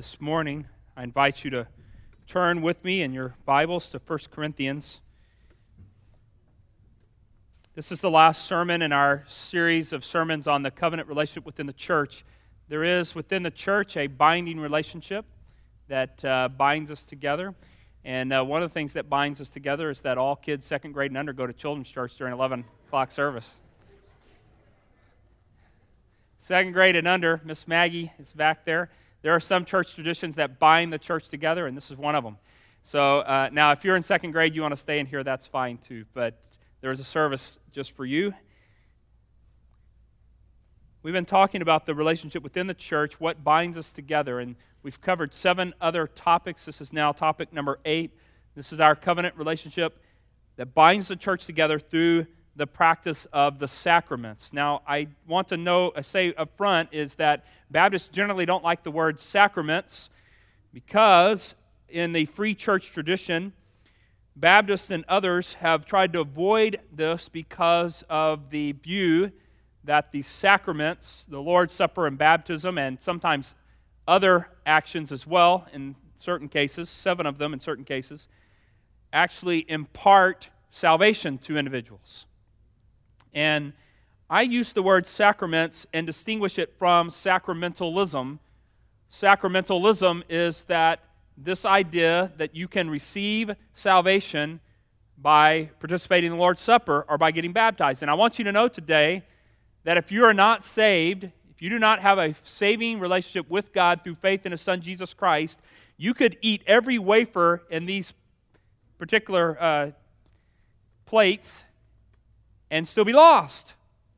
this morning, I invite you to turn with me in your Bibles to 1 Corinthians. This is the last sermon in our series of sermons on the covenant relationship within the church. There is within the church a binding relationship that binds us together. And one of the things that binds us together is that all kids second grade and under go to children's church during 11 o'clock service. Second grade and under, Miss Maggie is back there. There are some church traditions that bind the church together, and this is one of them. So now, if you're in second grade, you want to stay in here, that's fine too. But there's a service just for you. We've been talking about the relationship within the church, what binds us together, and we've covered 7 other topics. This is now topic number 8. This is our covenant relationship that binds the church together through the practice of the sacraments. Now, I want to say up front is that Baptists generally don't like the word sacraments because in the free church tradition, Baptists and others have tried to avoid this because of the view that the sacraments, the Lord's Supper and baptism, and sometimes other actions as well, in certain cases, 7 of them in certain cases, actually impart salvation to individuals. And I use the word sacraments and distinguish it from sacramentalism. Sacramentalism is that this idea that you can receive salvation by participating in the Lord's Supper or by getting baptized. And I want you to know today that if you are not saved, if you do not have a saving relationship with God through faith in His Son Jesus Christ, you could eat every wafer in these particular plates and still be lost.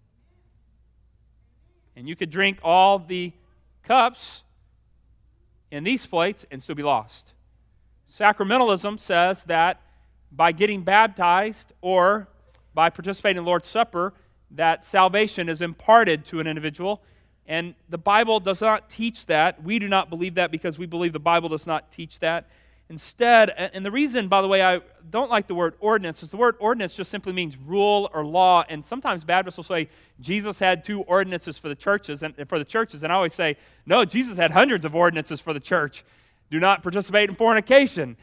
And you could drink all the cups in these plates and still be lost. Sacramentalism says that by getting baptized or by participating in the Lord's Supper, that salvation is imparted to an individual. And the Bible does not teach that. We do not believe that because we believe the Bible does not teach that. Instead, and the reason, by the way, I don't like the word ordinance is the word ordinance just simply means rule or law. And sometimes Baptists will say Jesus had 2 ordinances for the churches, and I always say, no, Jesus had hundreds of ordinances for the church. Do not participate in fornication.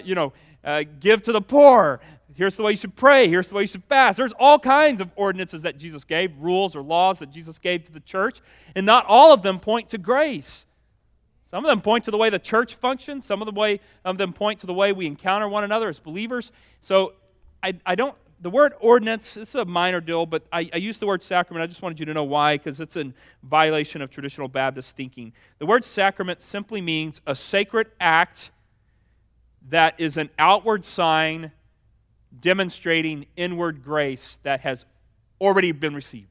Give to the poor. Here's the way you should pray. Here's the way you should fast. There's all kinds of ordinances that Jesus gave, rules or laws that Jesus gave to the church, and not all of them point to grace. Some of them point to the way the church functions. Some of them point to the way we encounter one another as believers. So the word ordinance, it's a minor deal, but I use the word sacrament. I just wanted you to know why, because it's in violation of traditional Baptist thinking. The word sacrament simply means a sacred act that is an outward sign demonstrating inward grace that has already been received.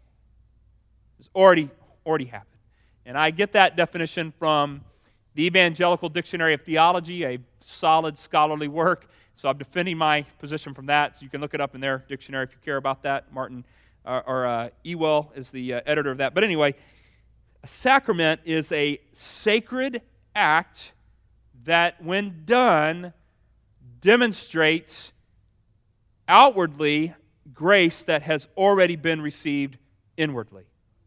It's already happened. And I get that definition from the Evangelical Dictionary of Theology, a solid scholarly work. So I'm defending my position from that. So you can look it up in their dictionary if you care about that. Martin Ewell is the editor of that. But anyway, a sacrament is a sacred act that, when done, demonstrates outwardly grace that has already been received inwardly.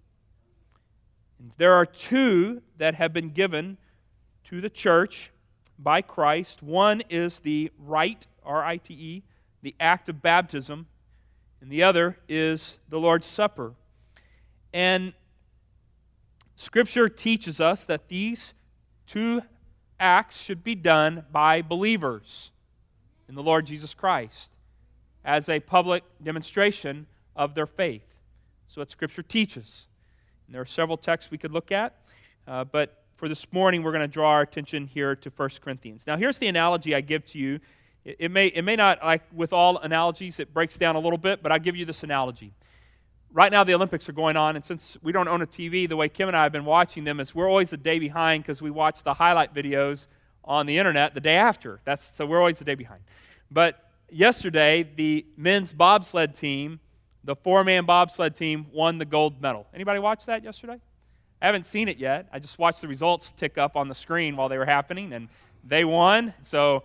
There are 2 that have been given to the church by Christ. One is the rite, R-I-T-E, the act of baptism, and the other is the Lord's Supper. And Scripture teaches us that these 2 acts should be done by believers in the Lord Jesus Christ as a public demonstration of their faith. So what Scripture teaches. And there are several texts we could look at, but for this morning we're going to draw our attention here to 1 Corinthians. Now here's the analogy I give to you. It may not, like with all analogies, it breaks down a little bit, but I'll give you this analogy. Right now the Olympics are going on, and since we don't own a TV, the way Kim and I have been watching them is we're always a day behind because we watch the highlight videos on the internet the day after. So we're always a day behind. But yesterday, the men's bobsled team, the 4-man bobsled team, won the gold medal. Anybody watch that yesterday? I haven't seen it yet. I just watched the results tick up on the screen while they were happening, and they won. So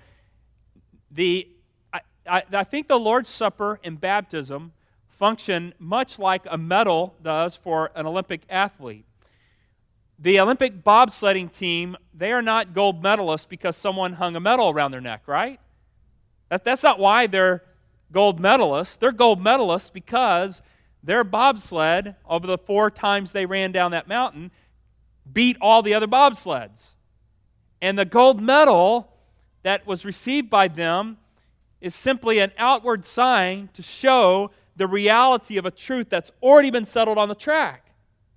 I think the Lord's Supper and baptism function much like a medal does for an Olympic athlete. The Olympic bobsledding team, they are not gold medalists because someone hung a medal around their neck, right? That's not why they're gold medalists. They're gold medalists because their bobsled, over the 4 times they ran down that mountain, beat all the other bobsleds. And the gold medal that was received by them is simply an outward sign to show the reality of a truth that's already been settled on the track.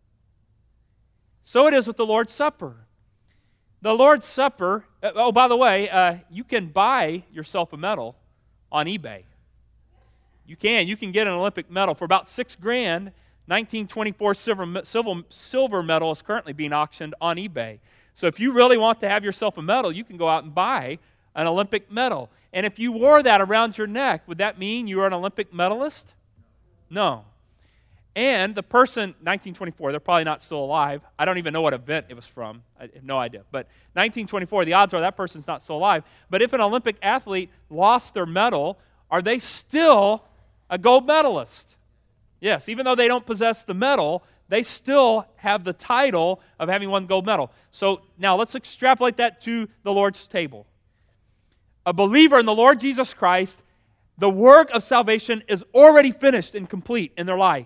So it is with the Lord's Supper. The Lord's Supper, by the way, you can buy yourself a medal on eBay. You can get an Olympic medal for about $6,000. 1924 silver medal is currently being auctioned on eBay. So if you really want to have yourself a medal, you can go out and buy an Olympic medal. And if you wore that around your neck, would that mean you are an Olympic medalist? No. And the person, 1924, they're probably not still alive. I don't even know what event it was from. I have no idea. But 1924, the odds are that person's not still alive. But if an Olympic athlete lost their medal, are they still a gold medalist? Yes, even though they don't possess the medal, they still have the title of having won gold medal. So now let's extrapolate that to the Lord's table. A believer in the Lord Jesus Christ, the work of salvation is already finished and complete in their life.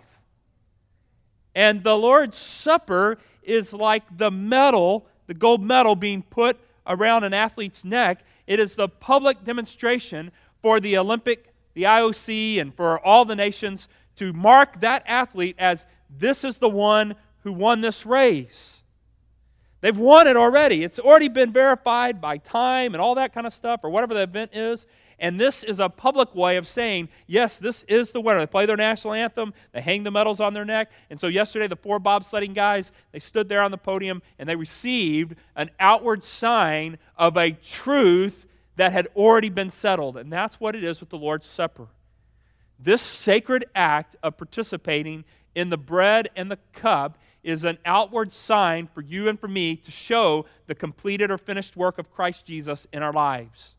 And the Lord's Supper is like the medal, the gold medal being put around an athlete's neck. It is the public demonstration for the Olympic, the IOC, and for all the nations to mark that athlete as this is the one who won this race. They've won it already. It's already been verified by time and all that kind of stuff, or whatever the event is. And this is a public way of saying, yes, this is the winner. They play their national anthem. They hang the medals on their neck. And so yesterday, the 4 bobsledding guys, they stood there on the podium, and they received an outward sign of a truth that had already been settled. And that's what it is with the Lord's Supper. This sacred act of participating in the bread and the cup is an outward sign for you and for me to show the completed or finished work of Christ Jesus in our lives.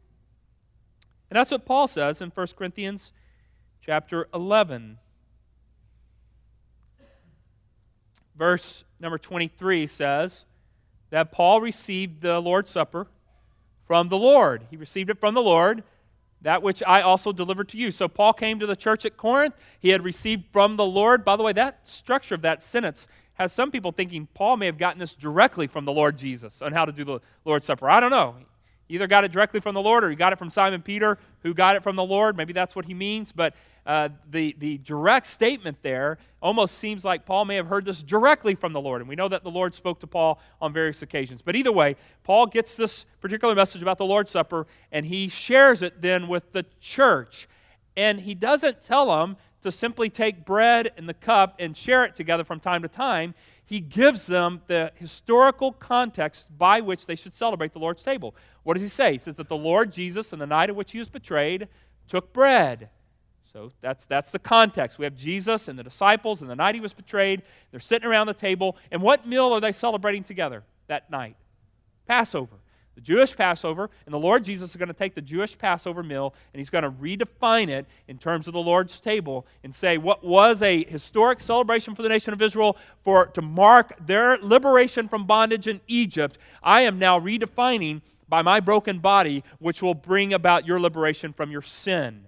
And that's what Paul says in 1 Corinthians chapter 11. Verse number 23 says that Paul received the Lord's Supper from the Lord. He received it from the Lord, that which I also delivered to you. So Paul came to the church at Corinth. He had received from the Lord. By the way, that structure of that sentence has some people thinking Paul may have gotten this directly from the Lord Jesus on how to do the Lord's Supper. I don't know. He either got it directly from the Lord or he got it from Simon Peter, who got it from the Lord. Maybe that's what he means. But the direct statement there almost seems like Paul may have heard this directly from the Lord. And we know that the Lord spoke to Paul on various occasions. But either way, Paul gets this particular message about the Lord's Supper, and he shares it then with the church. And he doesn't tell them to simply take bread and the cup and share it together from time to time. He gives them the historical context by which they should celebrate the Lord's table. What does he say? He says that the Lord Jesus, on the night of which he was betrayed, took bread. So that's the context. We have Jesus and the disciples, and the night he was betrayed, they're sitting around the table. And what meal are they celebrating together that night? Passover. The Jewish Passover, and the Lord Jesus is going to take the Jewish Passover meal and he's going to redefine it in terms of the Lord's table and say what was a historic celebration for the nation of Israel to mark their liberation from bondage in Egypt, I am now redefining by my broken body, which will bring about your liberation from your sin.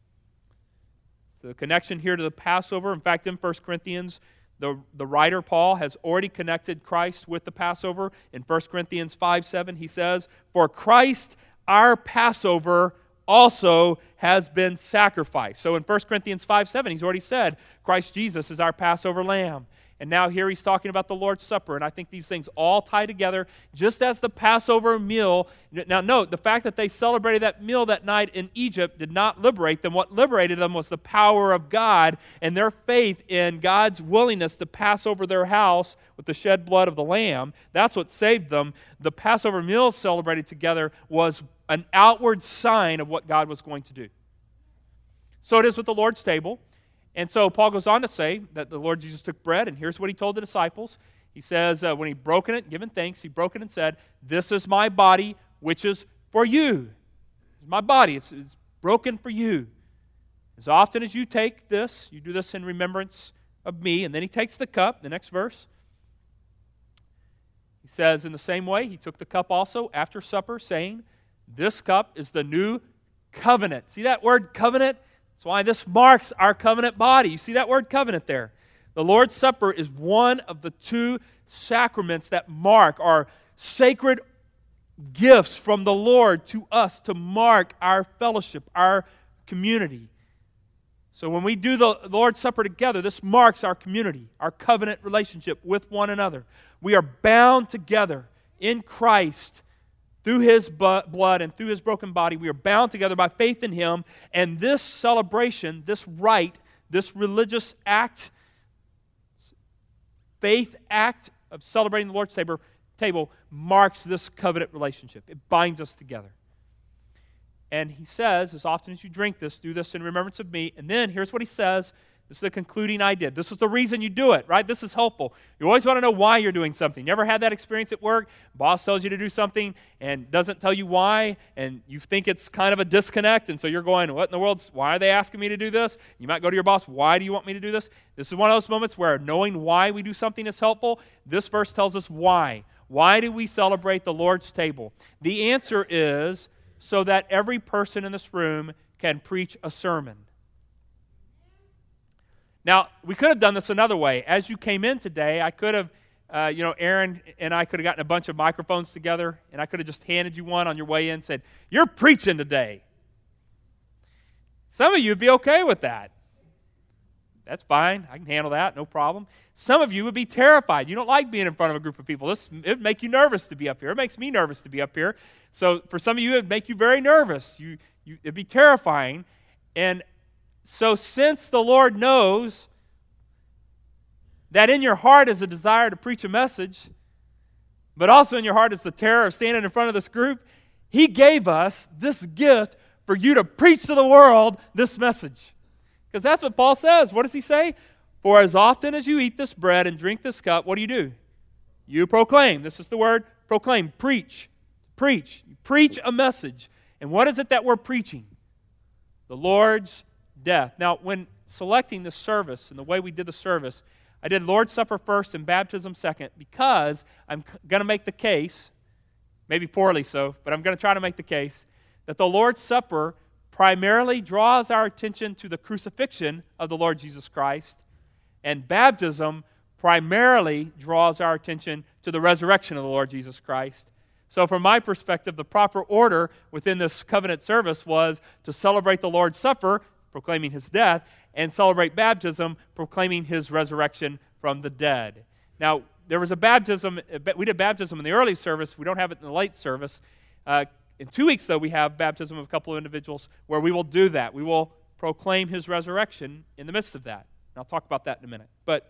So the connection here to the Passover, in fact, in 1 Corinthians, the writer Paul has already connected Christ with the Passover. In 1 Corinthians 5:7, he says, "For Christ, our Passover, also has been sacrificed." So in 1 Corinthians 5:7, he's already said, Christ Jesus is our Passover lamb. And now here he's talking about the Lord's Supper, and I think these things all tie together, just as the Passover meal. Now note, the fact that they celebrated that meal that night in Egypt did not liberate them. What liberated them was the power of God and their faith in God's willingness to pass over their house with the shed blood of the Lamb. That's what saved them. The Passover meal celebrated together was an outward sign of what God was going to do. So it is with the Lord's table. And so Paul goes on to say that the Lord Jesus took bread, and here's what he told the disciples. He says, when he'd broken it, given thanks, he broke it and said, "This is my body, which is for you." It's my body. It's broken for you. As often as you take this, you do this in remembrance of me. And then he takes the cup, the next verse. He says, in the same way, he took the cup also after supper, saying, this cup is the new covenant. See that word covenant? That's why this marks our covenant body. You see that word covenant there? The Lord's Supper is one of the two sacraments that mark our sacred gifts from the Lord to us to mark our fellowship, our community. So when we do the Lord's Supper together, this marks our community, our covenant relationship with one another. We are bound together in Christ through His blood and through His broken body. We are bound together by faith in Him. And this celebration, this rite, this religious act, faith act of celebrating the Lord's table marks this covenant relationship. It binds us together. And He says, as often as you drink this, do this in remembrance of me. And then here's what He says. This is the concluding idea. This is the reason you do it, right? This is helpful. You always want to know why you're doing something. You ever had that experience at work? Boss tells you to do something and doesn't tell you why, and you think it's kind of a disconnect, and so you're going, what in the world? Why are they asking me to do this? You might go to your boss, why do you want me to do this? This is one of those moments where knowing why we do something is helpful. This verse tells us why. Why do we celebrate the Lord's table? The answer is so that every person in this room can preach a sermon. Now, we could have done this another way. As you came in today, I could have, Aaron and I could have gotten a bunch of microphones together, and I could have just handed you one on your way in and said, you're preaching today. Some of you would be okay with that. That's fine. I can handle that, no problem. Some of you would be terrified. You don't like being in front of a group of people. It would make you nervous to be up here. It makes me nervous to be up here. So for some of you, it would make you very nervous. It'd be terrifying. And so since the Lord knows that in your heart is a desire to preach a message, but also in your heart is the terror of standing in front of this group, He gave us this gift for you to preach to the world this message. Because that's what Paul says. What does he say? For as often as you eat this bread and drink this cup, what do? You proclaim. This is the word proclaim. Preach. Preach. You preach a message. And what is it that we're preaching? The Lord's death. Now, when selecting the service and the way we did the service, I did Lord's Supper first and baptism second because I'm going to make the case, maybe poorly so, but I'm going to try to make the case that the Lord's Supper primarily draws our attention to the crucifixion of the Lord Jesus Christ, and baptism primarily draws our attention to the resurrection of the Lord Jesus Christ. So from my perspective, the proper order within this covenant service was to celebrate the Lord's Supper, proclaiming His death, and celebrate baptism, proclaiming His resurrection from the dead. Now, there was a baptism, we did baptism in the early service, we don't have it in the late service. In 2 weeks, though, we have baptism of a couple of individuals where we will do that. We will proclaim His resurrection in the midst of that. And I'll talk about that in a minute. But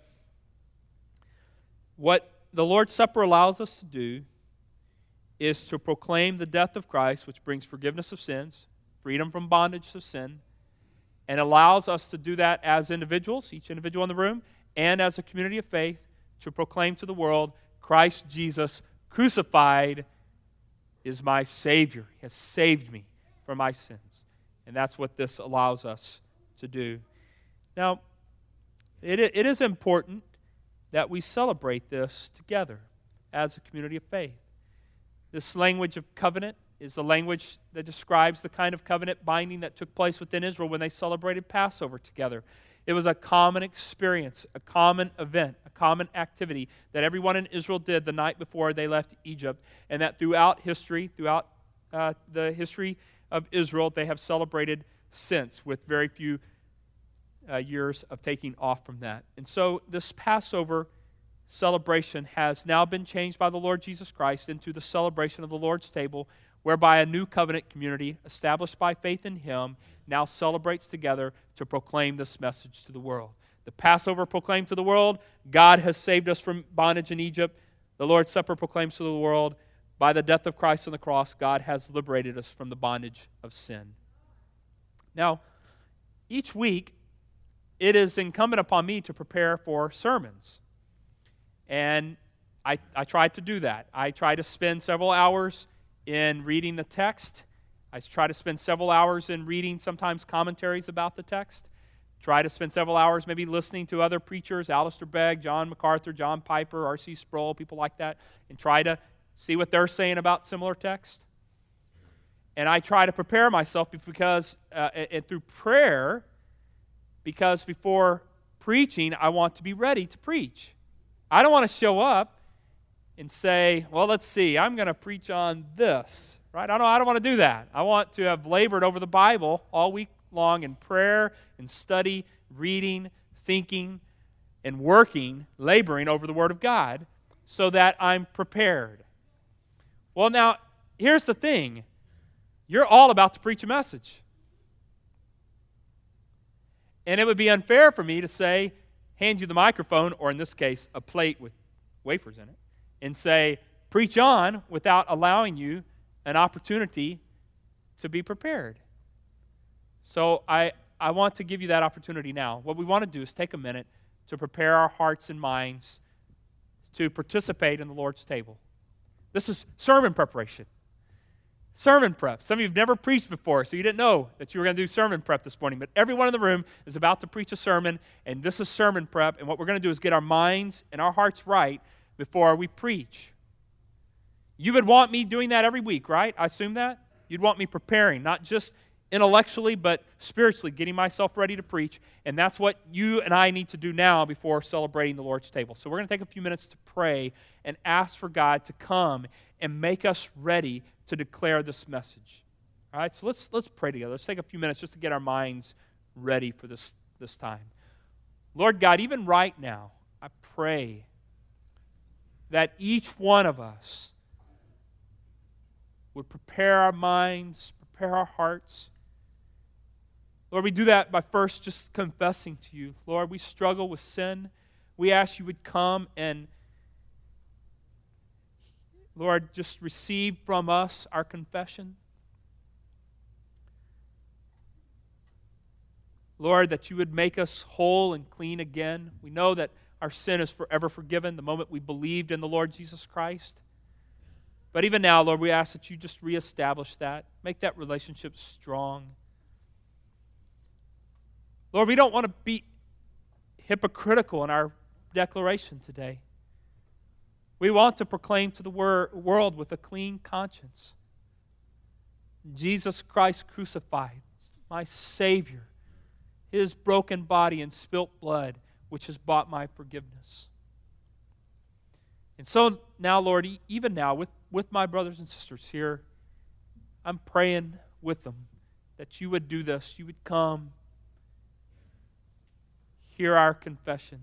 what the Lord's Supper allows us to do is to proclaim the death of Christ, which brings forgiveness of sins, freedom from bondage to sin, and allows us to do that as individuals, each individual in the room, and as a community of faith, to proclaim to the world, Christ Jesus crucified is my Savior. He has saved me from my sins. And that's what this allows us to do. Now, it is important that we celebrate this together as a community of faith. This language of covenant is the language that describes the kind of covenant binding that took place within Israel when they celebrated Passover together. It was a common experience, a common event, a common activity that everyone in Israel did the night before they left Egypt, and that throughout the history of Israel, they have celebrated since, with very few years of taking off from that. And so this Passover celebration has now been changed by the Lord Jesus Christ into the celebration of the Lord's table, whereby a new covenant community established by faith in Him now celebrates together to proclaim this message to the world. The Passover proclaimed to the world, God has saved us from bondage in Egypt. The Lord's Supper proclaims to the world, by the death of Christ on the cross, God has liberated us from the bondage of sin. Now, each week, it is incumbent upon me to prepare for sermons. And I try to do that. I try to spend several hours in reading the text. I try to spend several hours in reading sometimes commentaries about the text Try to spend several hours maybe listening to other preachers, Alistair Begg, John MacArthur, John Piper, R.C. Sproul, people like that, and try to see what they're saying about similar texts. And I try to prepare myself because, and through prayer, because before preaching, I want to be ready to preach. I don't want to show up and say, well, let's see, I'm going to preach on this, right? I don't want to do that. I want to have labored over the Bible all week long in prayer and study, reading, thinking, and working, laboring over the Word of God so that I'm prepared. Well, now, here's the thing. You're all about to preach a message. And it would be unfair for me to say, hand you the microphone, or in this case, a plate with wafers in it, and say, preach on without allowing you an opportunity to be prepared. So I want to give you that opportunity now. What we want to do is take a minute to prepare our hearts and minds to participate in the Lord's table. This is sermon preparation. Sermon prep. Some of you have never preached before, so you didn't know that you were going to do sermon prep this morning. But everyone in the room is about to preach a sermon, and this is sermon prep. And what we're going to do is get our minds and our hearts right before we preach. You would want me doing that every week, right? I assume that? You'd want me preparing, not just intellectually, but spiritually, getting myself ready to preach. And that's what you and I need to do now before celebrating the Lord's table. So we're going to take a few minutes to pray and ask for God to come and make us ready to declare this message. All right, so let's pray together. Let's take a few minutes just to get our minds ready for this time. Lord God, even right now, I pray that each one of us would prepare our minds, prepare our hearts. Lord, we do that by first just confessing to you. Lord, we struggle with sin. We ask you would come and, Lord, just receive from us our confession. Lord, that you would make us whole and clean again. We know that our sin is forever forgiven the moment we believed in the Lord Jesus Christ. But even now, Lord, we ask that you just reestablish that. Make that relationship strong. Lord, we don't want to be hypocritical in our declaration today. We want to proclaim to the world with a clean conscience. Jesus Christ crucified, my Savior, his broken body and spilt blood, which has bought my forgiveness. And so now, Lord, even now, with my brothers and sisters here, I'm praying with them that you would do this. You would come, hear our confession,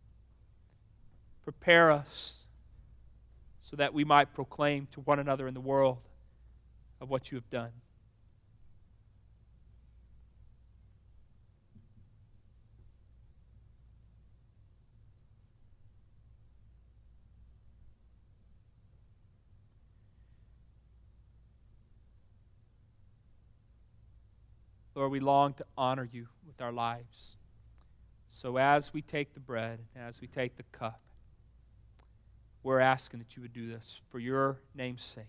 prepare us so that we might proclaim to one another in the world of what you have done. Lord, we long to honor you with our lives. So as we take the bread, as we take the cup, we're asking that you would do this for your name's sake.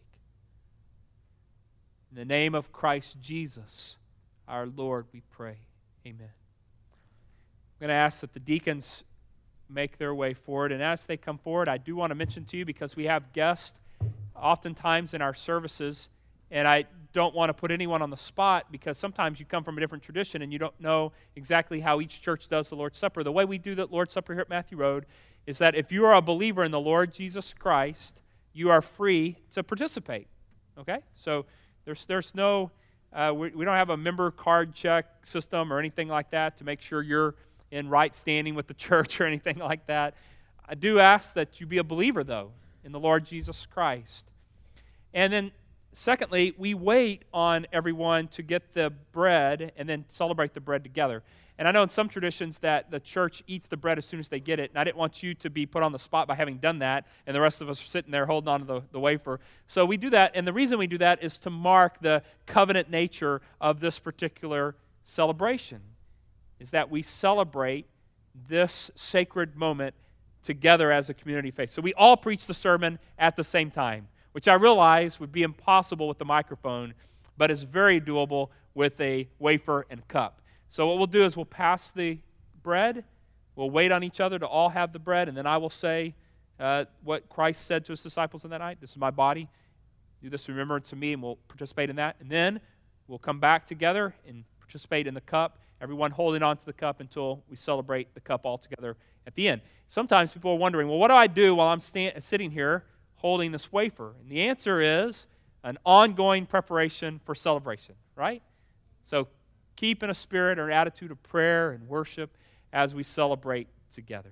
In the name of Christ Jesus, our Lord, we pray. Amen. I'm going to ask that the deacons make their way forward. And as they come forward, I do want to mention to you, because we have guests oftentimes in our services, and I don't want to put anyone on the spot, because sometimes you come from a different tradition and you don't know exactly how each church does the Lord's Supper. The way we do the Lord's Supper here at Matthew Road is that if you are a believer in the Lord Jesus Christ, you are free to participate. Okay? So there's no, we don't have a member card check system or anything like that to make sure you're in right standing with the church or anything like that. I do ask that you be a believer, though, in the Lord Jesus Christ. And then secondly, we wait on everyone to get the bread and then celebrate the bread together. And I know in some traditions that the church eats the bread as soon as they get it, and I didn't want you to be put on the spot by having done that, and the rest of us are sitting there holding on to the wafer. So we do that, and the reason we do that is to mark the covenant nature of this particular celebration, is that we celebrate this sacred moment together as a community of faith. So we all preach the sermon at the same time, which I realize would be impossible with the microphone, but is very doable with a wafer and cup. So what we'll do is we'll pass the bread. We'll wait on each other to all have the bread, and then I will say what Christ said to his disciples on that night. This is my body. Do this in remembrance of me, and we'll participate in that. And then we'll come back together and participate in the cup, everyone holding on to the cup until we celebrate the cup all together at the end. Sometimes people are wondering, well, what do I do while I'm sitting here holding this wafer? And the answer is an ongoing preparation for celebration, right? So keep in a spirit or an attitude of prayer and worship as we celebrate together.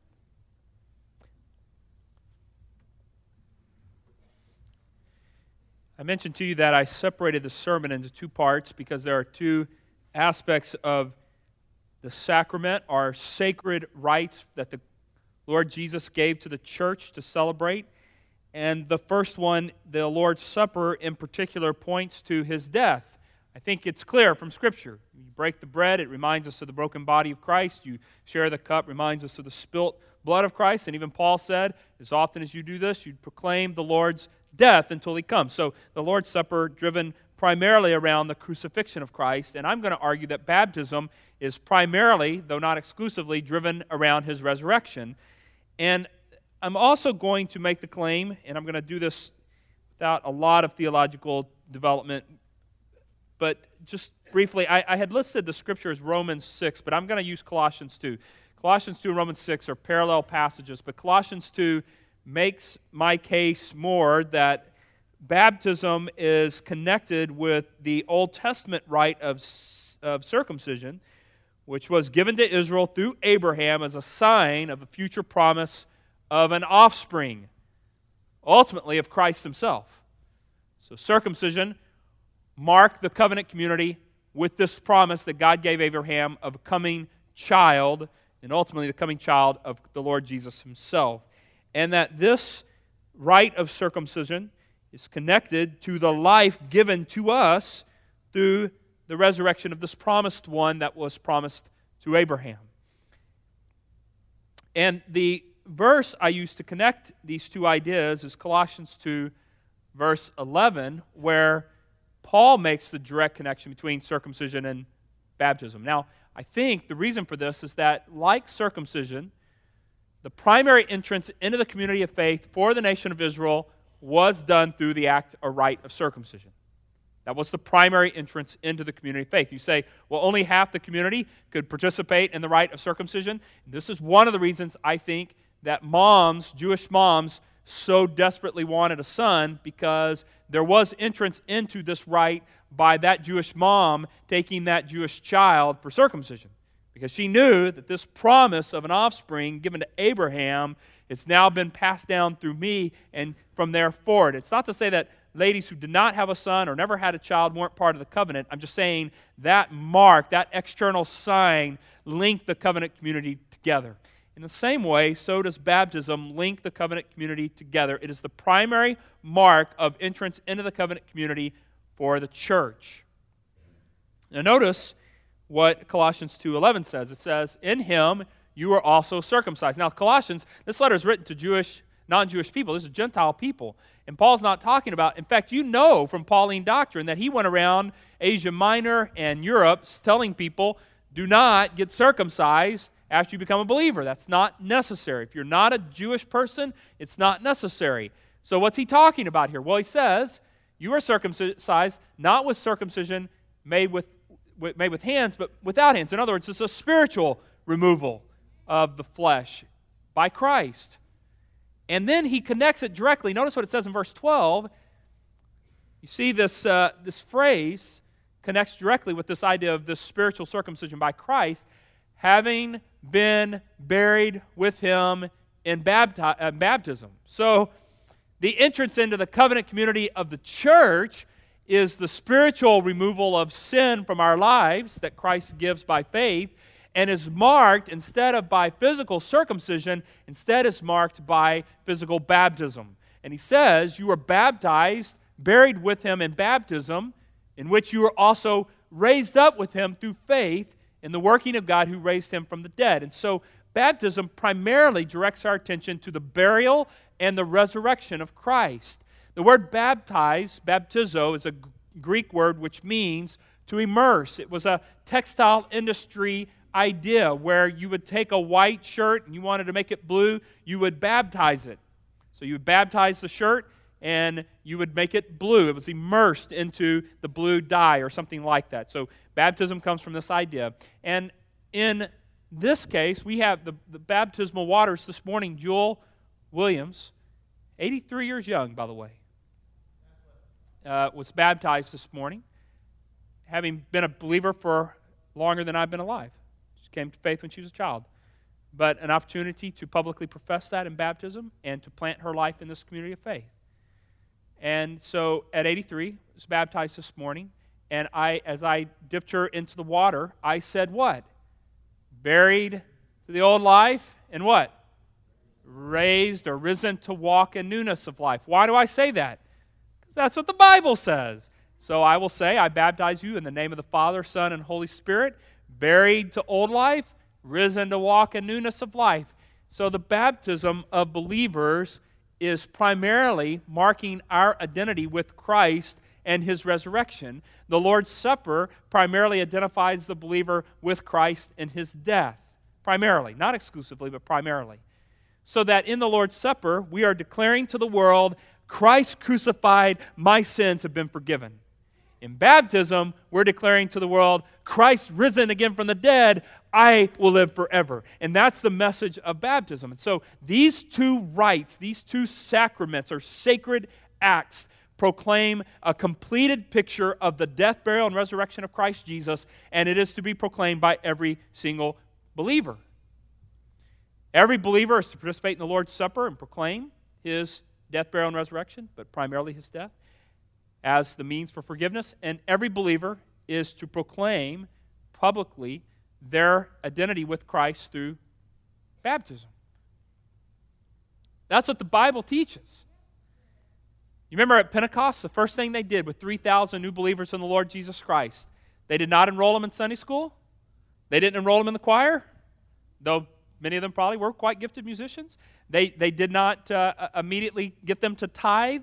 I mentioned to you that I separated the sermon into two parts because there are two aspects of the sacrament, our sacred rites that the Lord Jesus gave to the church to celebrate. And the first one, the Lord's Supper in particular, points to his death. I think it's clear from Scripture. You break the bread, it reminds us of the broken body of Christ. You share the cup, reminds us of the spilt blood of Christ. And even Paul said, as often as you do this, you proclaim the Lord's death until he comes. So the Lord's Supper driven primarily around the crucifixion of Christ. And I'm going to argue that baptism is primarily, though not exclusively, driven around his resurrection. And I'm also going to make the claim, and I'm going to do this without a lot of theological development, but just briefly, I had listed the Scripture as Romans 6, but I'm going to use Colossians 2. Colossians 2 and Romans 6 are parallel passages, but Colossians 2 makes my case more that baptism is connected with the Old Testament rite of circumcision, which was given to Israel through Abraham as a sign of a future promise of an offspring, ultimately of Christ himself. So circumcision marked the covenant community with this promise that God gave Abraham of a coming child, and ultimately the coming child of the Lord Jesus himself. And that this rite of circumcision is connected to the life given to us through the resurrection of this promised one that was promised to Abraham. And the verse I use to connect these two ideas is Colossians 2, verse 11, where Paul makes the direct connection between circumcision and baptism. Now, I think the reason for this is that, like circumcision, the primary entrance into the community of faith for the nation of Israel was done through the act or rite of circumcision. That was the primary entrance into the community of faith. You say, well, only half the community could participate in the rite of circumcision. And this is one of the reasons I think that moms, Jewish moms, so desperately wanted a son, because there was entrance into this rite by that Jewish mom taking that Jewish child for circumcision, because she knew that this promise of an offspring given to Abraham has now been passed down through me and from there forward. It's not to say that ladies who did not have a son or never had a child weren't part of the covenant. I'm just saying that mark, that external sign, linked the covenant community together. In the same way, so does baptism link the covenant community together. It is the primary mark of entrance into the covenant community for the church. Now notice what Colossians 2:11 says. It says, in him you are also circumcised. Now Colossians, this letter is written to Jewish, non-Jewish people. This is Gentile people. And Paul's not talking about, in fact, you know from Pauline doctrine that he went around Asia Minor and Europe telling people, do not get circumcised after you become a believer. That's not necessary. If you're not a Jewish person, it's not necessary. So what's he talking about here? Well, he says, you are circumcised, not with circumcision made with hands, but without hands. In other words, it's a spiritual removal of the flesh by Christ. And then he connects it directly. Notice what it says in verse 12. You see this phrase connects directly with this idea of this spiritual circumcision by Christ, having been buried with him in baptism. So the entrance into the covenant community of the church is the spiritual removal of sin from our lives that Christ gives by faith, and is marked, instead of by physical circumcision, instead is marked by physical baptism. And he says, you are baptized, buried with him in baptism, in which you are also raised up with him through faith in the working of God who raised him from the dead. And so baptism primarily directs our attention to the burial and the resurrection of Christ. The word baptize, baptizo, is a Greek word which means to immerse. It was a textile industry idea where you would take a white shirt and you wanted to make it blue, you would baptize it. So you would baptize the shirt and you would make it blue. It was immersed into the blue dye or something like that. So baptism comes from this idea. And in this case, we have the baptismal waters this morning. Jewel Williams, 83 years young, by the way, was baptized this morning, having been a believer for longer than I've been alive. She came to faith when she was a child. But an opportunity to publicly profess that in baptism and to plant her life in this community of faith. And so at 83, was baptized this morning, and as I dipped her into the water, I said what? Buried to the old life, and what? Raised or risen to walk in newness of life. Why do I say that? Because that's what the Bible says. So I will say, I baptize you in the name of the Father, Son, and Holy Spirit, buried to old life, risen to walk in newness of life. So the baptism of believers is primarily marking our identity with Christ and His resurrection. The Lord's Supper primarily identifies the believer with Christ and His death. Primarily, not exclusively, but primarily. So that in the Lord's Supper, we are declaring to the world, Christ crucified, my sins have been forgiven. In baptism, we're declaring to the world, Christ risen again from the dead, I will live forever. And that's the message of baptism. And so these two rites, these two sacraments or sacred acts proclaim a completed picture of the death, burial, and resurrection of Christ Jesus, and it is to be proclaimed by every single believer. Every believer is to participate in the Lord's Supper and proclaim His death, burial, and resurrection, but primarily His death, as the means for forgiveness. And every believer is to proclaim publicly their identity with Christ through baptism. That's what the Bible teaches. You remember at Pentecost, the first thing they did with 3,000 new believers in the Lord Jesus Christ, they did not enroll them in Sunday school. They didn't enroll them in the choir, though many of them probably were quite gifted musicians. They did not immediately get them to tithe.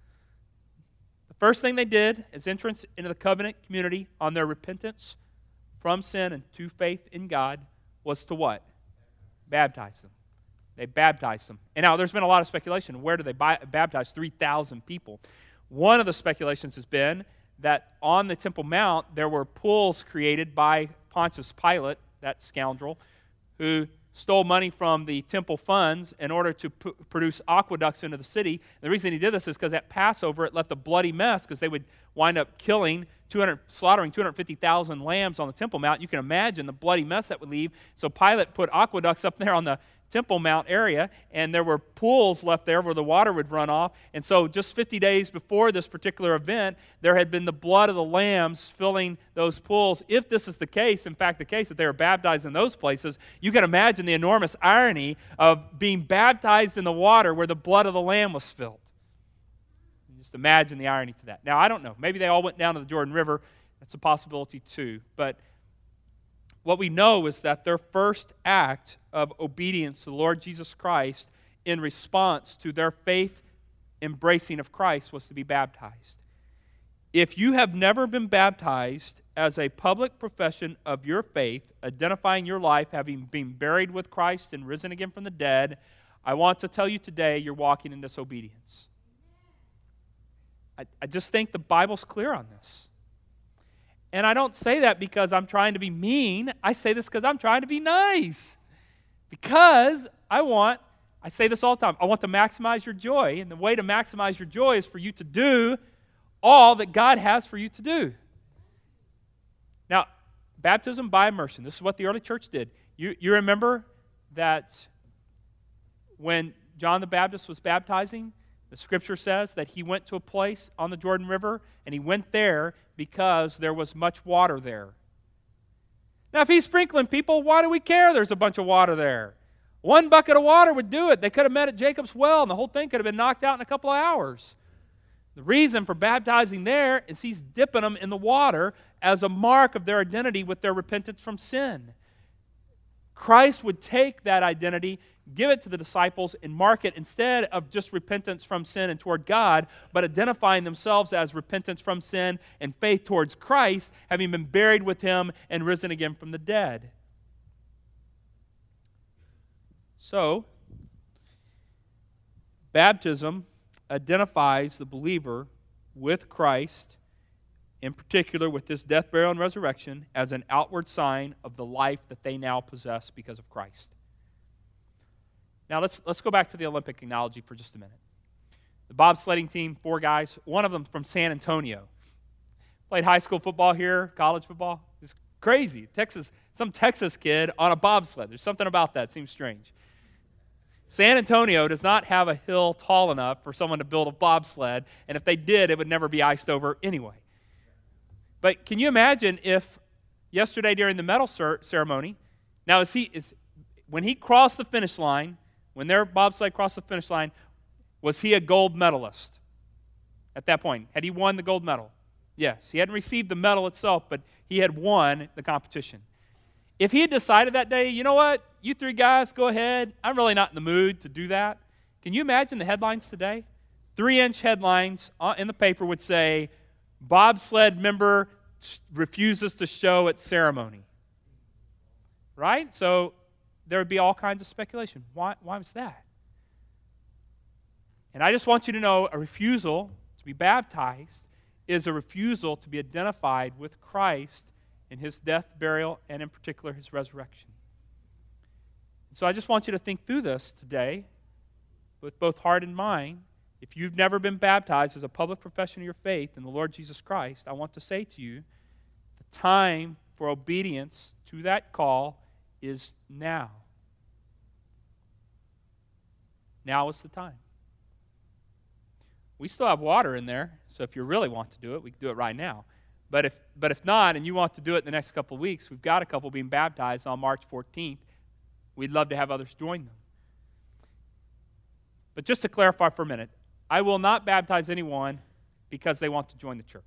The first thing they did is entrance into the covenant community on their repentance from sin and to faith in God was to what? Baptize them. They baptized them. And now there's been a lot of speculation. Where do they baptize 3,000 people? One of the speculations has been that on the Temple Mount there were pools created by Pontius Pilate, that scoundrel, who stole money from the temple funds in order to produce aqueducts into the city. And the reason he did this is because at Passover it left a bloody mess because they would wind up slaughtering 250,000 lambs on the Temple Mount. You can imagine the bloody mess that would leave. So Pilate put aqueducts up there on the Temple Mount area, and there were pools left there where the water would run off. And so just 50 days before this particular event, there had been the blood of the lambs filling those pools. If this is the case, in fact the case that they were baptized in those places, you can imagine the enormous irony of being baptized in the water where the blood of the lamb was spilled. Just imagine the irony to that. Now, I don't know. Maybe they all went down to the Jordan River. That's a possibility too. But what we know is that their first act of obedience to the Lord Jesus Christ in response to their faith embracing of Christ was to be baptized. If you have never been baptized as a public profession of your faith, identifying your life having been buried with Christ and risen again from the dead, I want to tell you today you're walking in disobedience. I just think the Bible's clear on this. And I don't say that because I'm trying to be mean. I say this because I'm trying to be nice. Because I say this all the time, I want to maximize your joy. And the way to maximize your joy is for you to do all that God has for you to do. Now, baptism by immersion. This is what the early church did. You remember that when John the Baptist was baptizing, the scripture says that he went to a place on the Jordan River, and he went there because there was much water there. Now, if he's sprinkling people, why do we care there's a bunch of water there? One bucket of water would do it. They could have met at Jacob's well, and the whole thing could have been knocked out in a couple of hours. The reason for baptizing there is he's dipping them in the water as a mark of their identity with their repentance from sin. Christ would take that identity, give it to the disciples, and mark it instead of just repentance from sin and toward God, but identifying themselves as repentance from sin and faith towards Christ, having been buried with him and risen again from the dead. So, baptism identifies the believer with Christ, in particular with his death, burial, and resurrection, as an outward sign of the life that they now possess because of Christ. Now let's go back to the Olympic analogy for just a minute. The bobsledding team, 4 guys, one of them from San Antonio. Played high school football here, college football. It's crazy. Some Texas kid on a bobsled. There's something about that. Seems strange. San Antonio does not have a hill tall enough for someone to build a bobsled, and if they did, it would never be iced over anyway. But can you imagine if yesterday during the medal ceremony, now when he crossed the finish line, when their bobsled crossed the finish line, was he a gold medalist at that point? Had he won the gold medal? Yes. He hadn't received the medal itself, but he had won the competition. If he had decided that day, you know what, you 3 guys, go ahead. I'm really not in the mood to do that. Can you imagine the headlines today? 3-inch headlines in the paper would say, bobsled member refuses to show at ceremony. Right? So there would be all kinds of speculation. Why was that? And I just want you to know a refusal to be baptized is a refusal to be identified with Christ in his death, burial, and in particular his resurrection. So I just want you to think through this today with both heart and mind. If you've never been baptized as a public profession of your faith in the Lord Jesus Christ, I want to say to you, the time for obedience to that call is now. Now is the time. We still have water in there, so if you really want to do it, we can do it right now. But if not, and you want to do it in the next couple of weeks, we've got a couple being baptized on March 14th. We'd love to have others join them. But just to clarify for a minute, I will not baptize anyone because they want to join the church.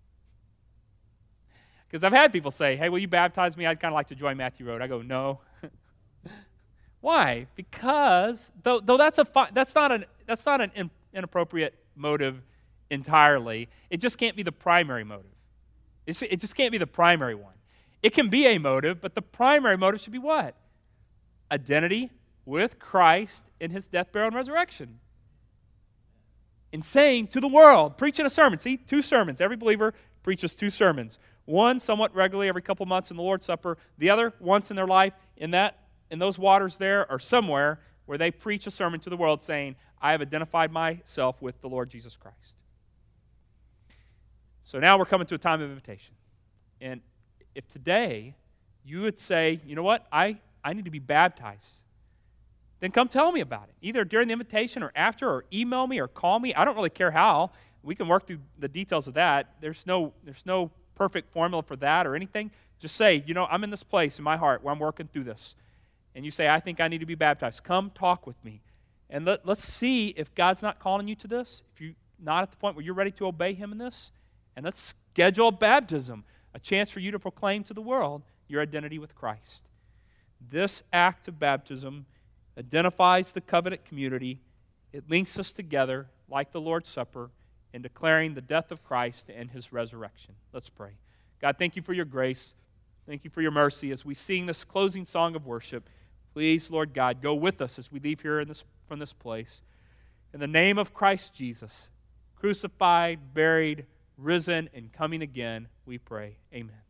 Because I've had people say, hey, will you baptize me? I'd kind of like to join Matthew Road. I go, no. Why? Because, though that's not an inappropriate motive entirely, it just can't be the primary motive. It just can't be the primary one. It can be a motive, but the primary motive should be what? Identity with Christ in his death, burial, and resurrection. In saying to the world, preaching a sermon. See, 2 sermons. Every believer preaches 2 sermons. One somewhat regularly every couple months in the Lord's Supper. The other once in their life in those waters there or somewhere where they preach a sermon to the world saying, I have identified myself with the Lord Jesus Christ. So now we're coming to a time of invitation. And if today you would say, you know what, I need to be baptized, then come tell me about it, either during the invitation or after, or email me or call me. I don't really care how. We can work through the details of that. There's no perfect formula for that or anything. Just say, you know, I'm in this place in my heart where I'm working through this. And you say, I think I need to be baptized. Come talk with me. And let's see if God's not calling you to this, if you're not at the point where you're ready to obey him in this. And let's schedule a baptism, a chance for you to proclaim to the world your identity with Christ. This act of baptism identifies the covenant community. It links us together like the Lord's Supper in declaring the death of Christ and his resurrection. Let's pray. God, thank you for your grace. Thank you for your mercy as we sing this closing song of worship. Please, Lord God, go with us as we leave here from this place. In the name of Christ Jesus, crucified, buried, risen, and coming again, we pray. Amen.